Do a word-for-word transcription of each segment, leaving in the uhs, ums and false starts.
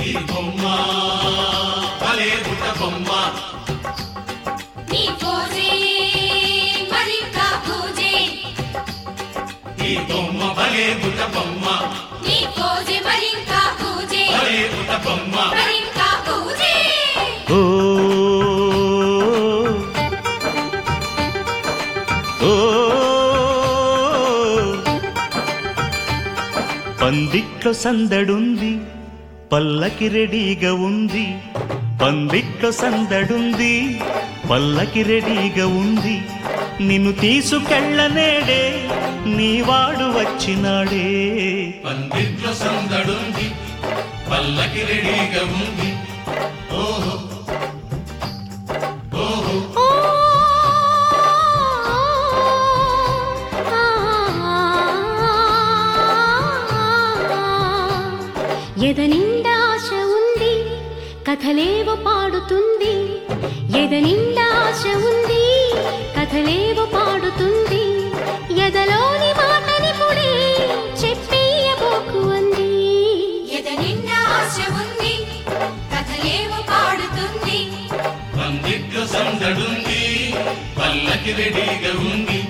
ఈ బొమ్మ భలే బుట్ట బొమ్మ నీ పోజే మరింకా పూజే ఈ బొమ్మ భలే బుట్ట బొమ్మ నీ పోజే మరింకా పూజే భలే బుట్ట బొమ్మ మరింకా పూజే ఓ ఓ పందిట్లో సందడుంది పల్లకి రెడీగా ఉంది పందిట్లో సందడుంది పల్లకి రెడీగా ఉంది నిన్ను తీసుకెళ్ళనేడే నీవాడు వచ్చినాడే పందిట్లో సందడుంది పల్లకి రెడీగా ఉంది ఓహో ఓహో ఎదనిండా ఆశ ఉంది కథలేవో పాడుతుంది ఎదనిండా ఆశ ఉంది కథలేవో పాడుతుంది ఎదలోని మాటని పుడే చెప్పేయబోకు అంది ఎదనిండా ఆశ ఉంది కథలేవో పాడుతుంది పందిట్లో సందడుంది పల్లకి రెడీగా ఉంది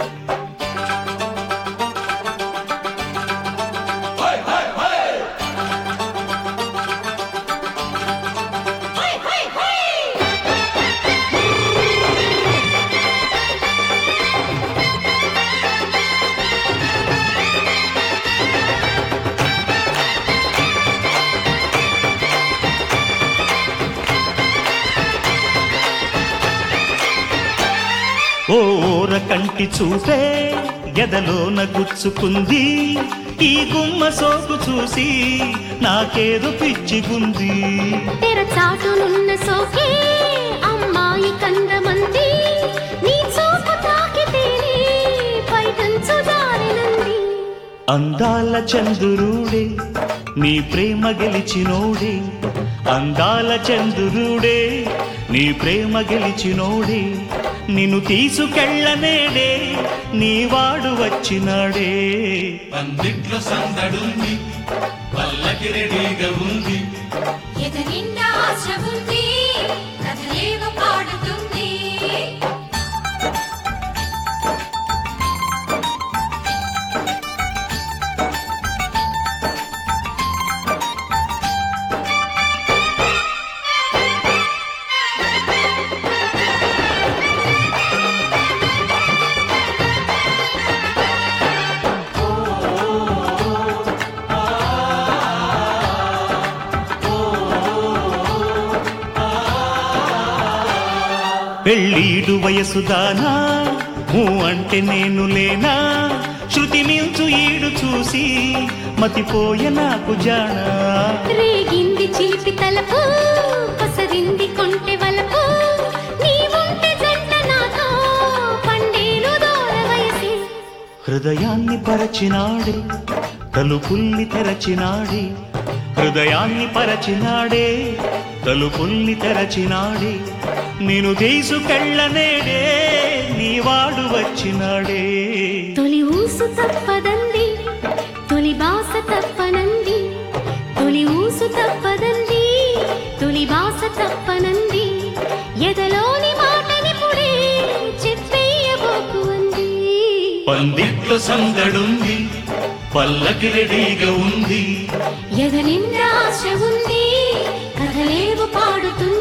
ఓర కంటి చూపే గదలోన గుచ్చుకుంది ఈ గుమ్మ సోకు చూసి నాకేదో పిచ్చిగుంది తెర చాటునున్న సోకే అమ్మాయి కందమంది నీ చూపు తాకితేనే పైటంచు జారినంది అందాల చంద్రుడే నీ ప్రేమ గెలిచినోడే అందాల చంద్రుడే నీ ప్రేమ గెలిచినోడే నిన్ను తీసుకెళ్ళనేడే నీవాడు వచ్చినాడే పందిట్లో సందడుంది పల్లకి రెడీగా ఉంది ఎదనిండా ఆశ ఉంది కథలేవో పాడుతుంది పెళ్ళీడు వయసుదానా ఊ అంటే నేను లేనా శృతి మించు ఈడు చూసి మతిపోయే నాకు జానా రేగింది చిలిపి తలపు పసరింది కొంటె వలపు నీవుంటే జంట నాతో పండేను దూర వయసి హృదయాన్ని పరచినాడే తలుపుల్ని తెరచినాడే హృదయాన్ని పరచినాడే తలుపుల్ని తెరచినాడే నేను తీసుకెళ్ళనేడే నీవాడు వచ్చినాడే తొలి ఊసు తప్పదంది తొలి బాస తప్పనంది తొలి ఊసు తప్పదంది తొలి బాస తప్పనంది ఎదలోని మాటని పుడే చెప్పేయబోకు అంది పందిట్లో సందడుంది పల్లకి రెడీగా ఉంది ఎదనిండా ఆశ ఉంది కథలేవో పాడుతుంది